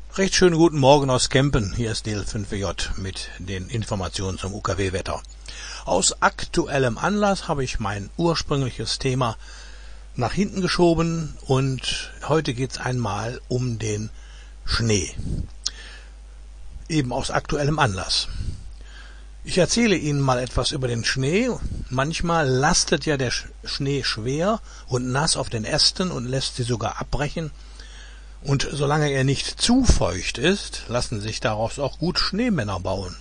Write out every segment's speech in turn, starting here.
Recht schönen guten Morgen aus Kempen. Hier ist Deel 5J mit den Informationen zum UKW-Wetter. Aus aktuellem Anlass habe ich mein ursprüngliches Thema nach hinten geschoben und heute geht es einmal um den Schnee. Eben aus aktuellem Anlass. Ich erzähle Ihnen mal etwas über den Schnee. Manchmal lastet ja der Schnee schwer und nass auf den Ästen und lässt sie sogar abbrechen. Und solange er nicht zu feucht ist, lassen sich daraus auch gut Schneemänner bauen.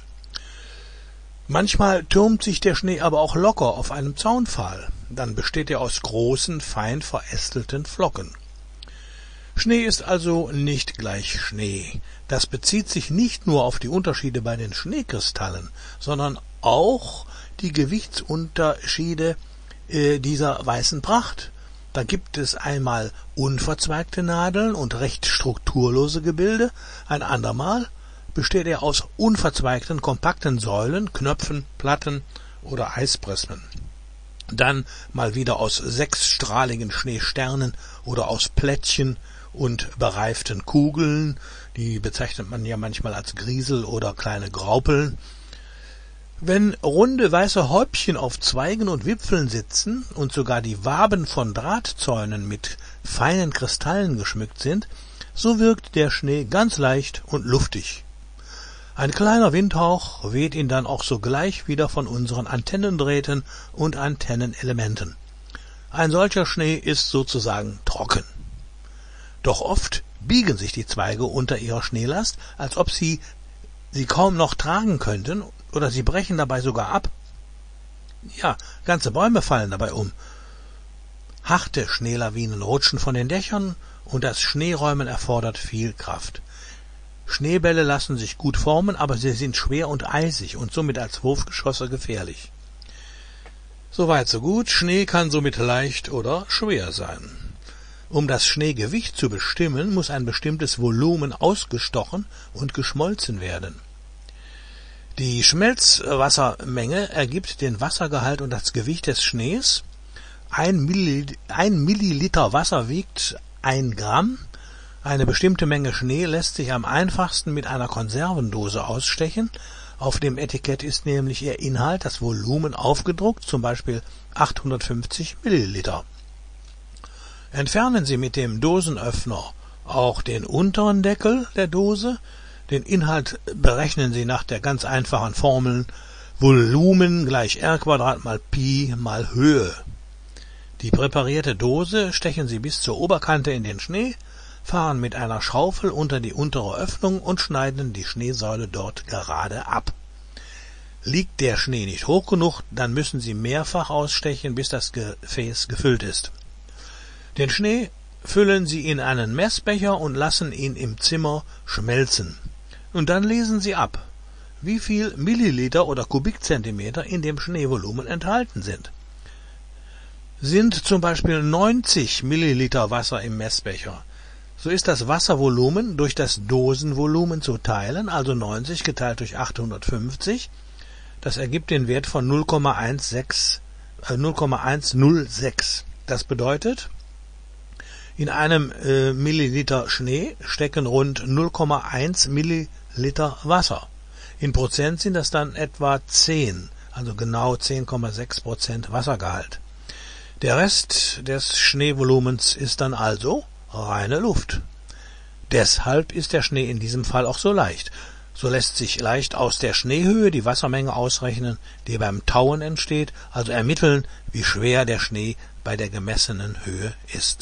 Manchmal türmt sich der Schnee aber auch locker auf einem Zaunpfahl. Dann besteht er aus großen, fein verästelten Flocken. Schnee ist also nicht gleich Schnee. Das bezieht sich nicht nur auf die Unterschiede bei den Schneekristallen, sondern auch die Gewichtsunterschiede dieser weißen Pracht. Da gibt es einmal unverzweigte Nadeln und recht strukturlose Gebilde, ein andermal besteht er aus unverzweigten, kompakten Säulen, Knöpfen, Platten oder Eisprismen. Dann mal wieder aus sechsstrahligen Schneesternen oder aus Plättchen und bereiften Kugeln, die bezeichnet man ja manchmal als Griesel oder kleine Graupeln. Wenn runde weiße Häubchen auf Zweigen und Wipfeln sitzen und sogar die Waben von Drahtzäunen mit feinen Kristallen geschmückt sind, so wirkt der Schnee ganz leicht und luftig. Ein kleiner Windhauch weht ihn dann auch sogleich wieder von unseren Antennendrähten und Antennenelementen. Ein solcher Schnee ist sozusagen trocken. Doch oft biegen sich die Zweige unter ihrer Schneelast, als ob sie kaum noch tragen könnten, oder sie brechen dabei sogar ab. Ja, ganze Bäume fallen dabei um. Harte Schneelawinen rutschen von den Dächern und das Schneeräumen erfordert viel Kraft. Schneebälle lassen sich gut formen, aber sie sind schwer und eisig und somit als Wurfgeschosse gefährlich. Soweit so gut, Schnee kann somit leicht oder schwer sein. Um das Schneegewicht zu bestimmen, muss ein bestimmtes Volumen ausgestochen und geschmolzen werden. Die Schmelzwassermenge ergibt den Wassergehalt und das Gewicht des Schnees. Ein Milliliter Wasser wiegt 1 Gramm. Eine bestimmte Menge Schnee lässt sich am einfachsten mit einer Konservendose ausstechen. Auf dem Etikett ist nämlich ihr Inhalt, das Volumen, aufgedruckt, zum Beispiel 850 Milliliter. Entfernen Sie mit dem Dosenöffner auch den unteren Deckel der Dose. Den Inhalt berechnen Sie nach der ganz einfachen Formel Volumen gleich R² mal Pi mal Höhe. Die präparierte Dose stechen Sie bis zur Oberkante in den Schnee, fahren mit einer Schaufel unter die untere Öffnung und schneiden die Schneesäule dort gerade ab. Liegt der Schnee nicht hoch genug, dann müssen Sie mehrfach ausstechen, bis das Gefäß gefüllt ist. Den Schnee füllen Sie in einen Messbecher und lassen ihn im Zimmer schmelzen. Und dann lesen Sie ab, wie viel Milliliter oder Kubikzentimeter in dem Schneevolumen enthalten sind. Sind zum Beispiel 90 Milliliter Wasser im Messbecher, so ist das Wasservolumen durch das Dosenvolumen zu teilen, also 90 geteilt durch 850. Das ergibt den Wert von 0,106. Das bedeutet, in einem Milliliter Schnee stecken rund 0,1 Milliliter Wasser. In Prozent sind das dann etwa 10, also genau 10,6% Wassergehalt. Der Rest des Schneevolumens ist dann also reine Luft. Deshalb ist der Schnee in diesem Fall auch so leicht. So lässt sich leicht aus der Schneehöhe die Wassermenge ausrechnen, die beim Tauen entsteht, also ermitteln, wie schwer der Schnee bei der gemessenen Höhe ist.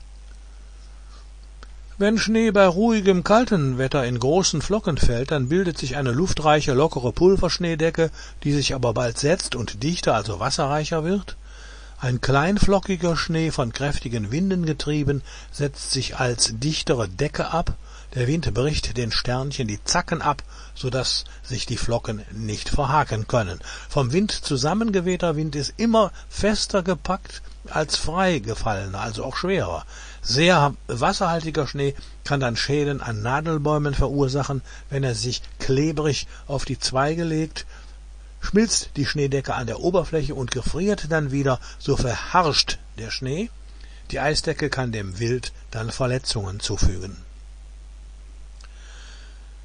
Wenn Schnee bei ruhigem, kaltem Wetter in großen Flocken fällt, dann bildet sich eine luftreiche, lockere Pulverschneedecke, die sich aber bald setzt und dichter, also wasserreicher wird. Ein kleinflockiger Schnee, von kräftigen Winden getrieben, setzt sich als dichtere Decke ab. Der Wind bricht den Sternchen die Zacken ab, so dass sich die Flocken nicht verhaken können. Vom Wind zusammengewehter Wind ist immer fester gepackt als frei gefallener, also auch schwerer. Sehr wasserhaltiger Schnee kann dann Schäden an Nadelbäumen verursachen, wenn er sich klebrig auf die Zweige legt. Schmilzt die Schneedecke an der Oberfläche und gefriert dann wieder, so verharscht der Schnee. Die Eisdecke kann dem Wild dann Verletzungen zufügen.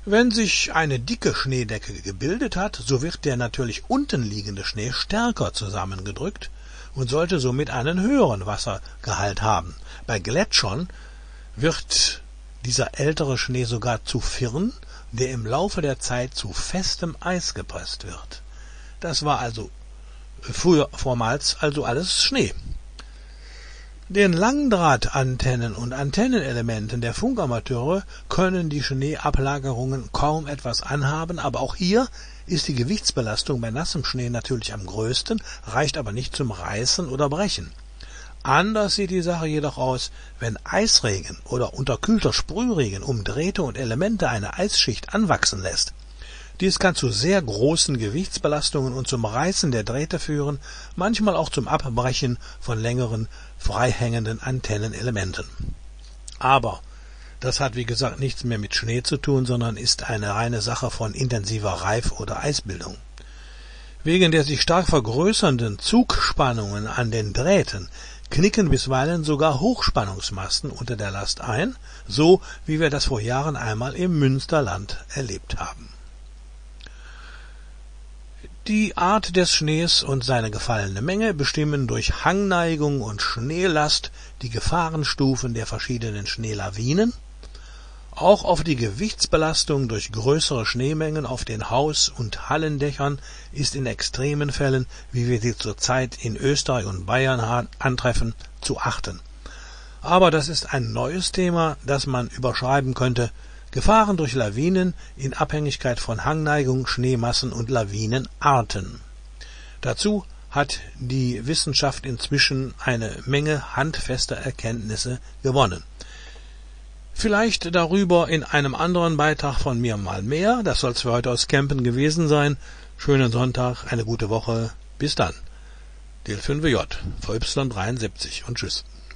Wenn sich eine dicke Schneedecke gebildet hat, so wird der natürlich unten liegende Schnee stärker zusammengedrückt und sollte somit einen höheren Wassergehalt haben. Bei Gletschern wird dieser ältere Schnee sogar zu Firn, der im Laufe der Zeit zu festem Eis gepresst wird. Das war also vormals alles Schnee. Den Langdrahtantennen und Antennenelementen der Funkamateure können die Schneeablagerungen kaum etwas anhaben, aber auch hier ist die Gewichtsbelastung bei nassem Schnee natürlich am größten, reicht aber nicht zum Reißen oder Brechen. Anders sieht die Sache jedoch aus, wenn Eisregen oder unterkühlter Sprühregen um Drähte und Elemente eine Eisschicht anwachsen lässt. Dies kann zu sehr großen Gewichtsbelastungen und zum Reißen der Drähte führen, manchmal auch zum Abbrechen von längeren, freihängenden Antennenelementen. Aber das hat wie gesagt nichts mehr mit Schnee zu tun, sondern ist eine reine Sache von intensiver Reif- oder Eisbildung. Wegen der sich stark vergrößernden Zugspannungen an den Drähten knicken bisweilen sogar Hochspannungsmasten unter der Last ein, so wie wir das vor Jahren einmal im Münsterland erlebt haben. Die Art des Schnees und seine gefallene Menge bestimmen durch Hangneigung und Schneelast die Gefahrenstufen der verschiedenen Schneelawinen. Auch auf die Gewichtsbelastung durch größere Schneemengen auf den Haus- und Hallendächern ist in extremen Fällen, wie wir sie zurzeit in Österreich und Bayern antreffen, zu achten. Aber das ist ein neues Thema, das man überschreiben könnte: Gefahren durch Lawinen in Abhängigkeit von Hangneigung, Schneemassen und Lawinenarten. Dazu hat die Wissenschaft inzwischen eine Menge handfester Erkenntnisse gewonnen. Vielleicht darüber in einem anderen Beitrag von mir mal mehr. Das soll es für heute aus Kempen gewesen sein. Schönen Sonntag, eine gute Woche. Bis dann. DL5J, VY73 und tschüss.